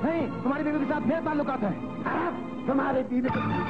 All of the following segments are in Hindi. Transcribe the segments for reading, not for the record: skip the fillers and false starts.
नहीं, तुम्हारी बीवी के साथ फिर ताल्लुकात है। तुम्हारे बीवी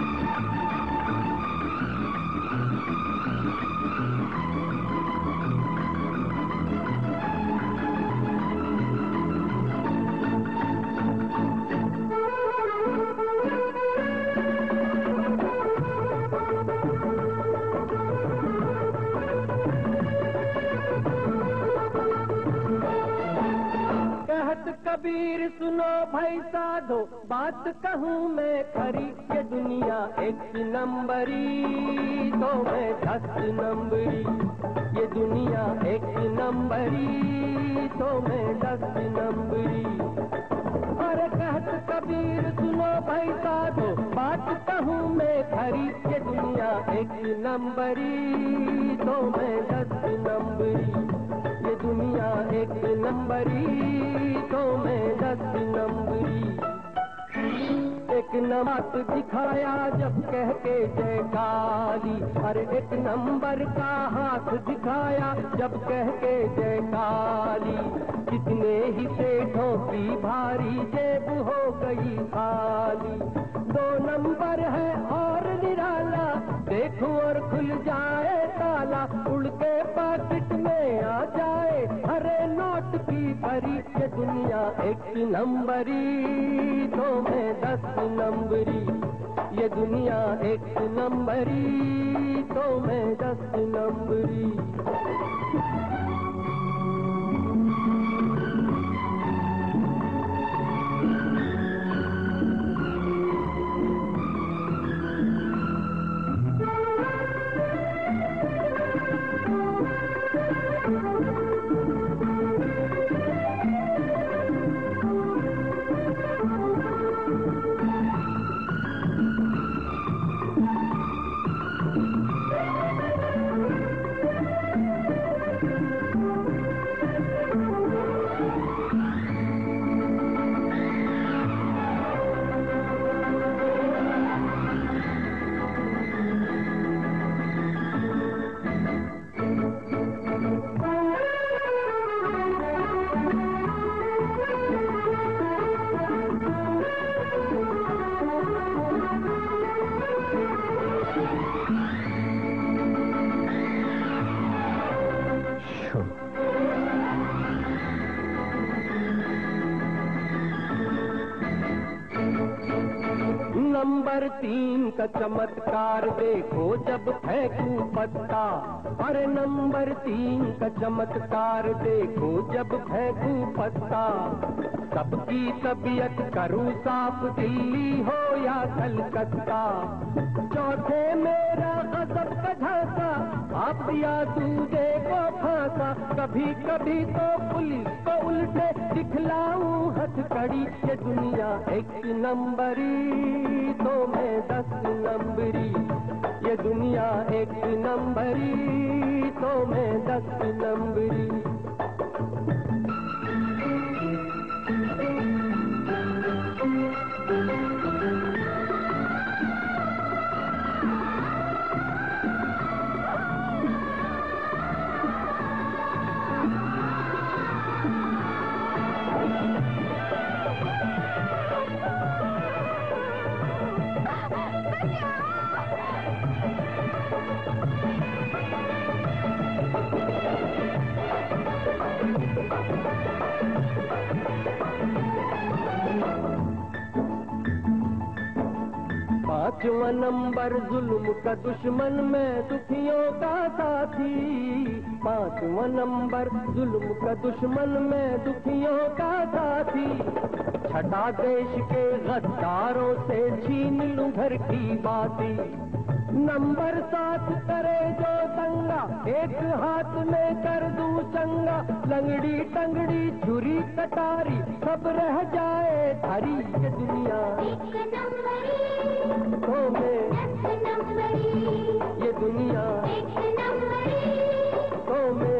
कबीर सुनो भाई साधो, बात कहूँ मैं खरी, ये दुनिया एक नंबरी तो मैं 10 नंबरी, ये दुनिया एक नंबरी तो मैं 10 नंबरी। अरे कहत कबीर सुनो भाई साधो, बात कहूँ मैं खरी, ये दुनिया एक नंबरी तो मैं 10 नंबरी, ये दुनिया एक नंबरी तो मैं 10 नंबरी। एक नमक दिखाया जब कह के जय काली, अरे एक नंबर का हाथ दिखाया जब कह के जय काली। कितने ही सेठों की भारी जेब हो गई खाली, 2 नंबर है और निराला, देखो और खुल जाए ताला, उड़ के पाकिट में आ जाए हरे नोट की भरी, ये दुनिया एक नंबरी तो मैं 10 नंबरी, ये दुनिया एक नंबरी तो मैं 10 नंबरी। नंबर 3 का चमत्कार देखो जब फेंकू पत्ता, अरे नंबर 3 का चमत्कार देखो जब फेंकू पत्ता। सबकी तबीयत करूँ साफ, दिल्ली हो या कलकत्ता। चौथे मेरा गजब का झांसा, आप दिया दूधे को फांसा, कभी कभी तो पुलिस को उल्टे दिखलाऊं हथकड़ी, ये दुनिया एक नंबरी तो मैं 10 नंबरी, ये दुनिया एक नंबरी तो मैं 10 नंबरी। पांचवा नंबर जुल्म का दुश्मन में दुखियों का साथी, पांचवा नंबर जुल्म का दुश्मन में दुखियों का साथी। छठा देश के गद्दारों से छीन लूं घर की बाती। नंबर 7 करे जो दंगा, एक हाथ में कर दूं चंगा। लंगड़ी टंगड़ी छुरी कटारी सब रह जाए धरी, ये दुनिया तो मैं ये दुनिया तो मैं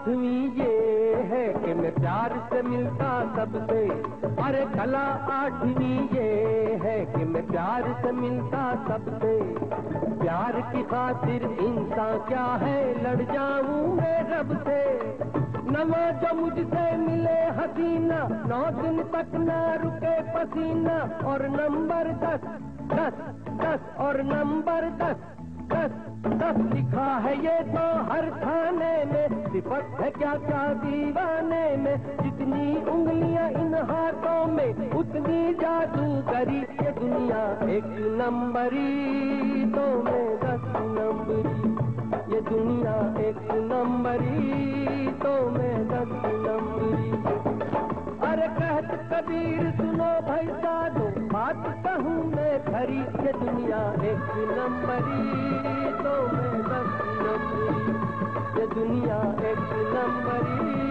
आठवीं ये है कि मैं प्यार से मिलता सबसे। अरे कला आठवीं ये है कि मैं प्यार से मिलता सबसे। प्यार की खातिर इंसान क्या है, लड़ जाऊं मैं रब से। नवा जो मुझसे मिले हसीना, 9 दिन तक ना रुके पसीना। और नंबर 10 10 10 और नंबर 10 10 10 लिखा है ये तो हर खाने में। सिफत है क्या क्या दीवाने में, जितनी उंगलियां इन हाथों में उतनी जादूगरी। ये दुनिया एक नंबरी तो मैं 10 नंबरी। ये दुनिया एक नंबरी तो मैं 10 नंबरी। अरे कहत कबीर सुनो भाई साधो, बात कहूँ मैं खरी। ये दुनिया एक नंबरी तो मैं 10 नंबरी। ये दुनिया एक नंबरी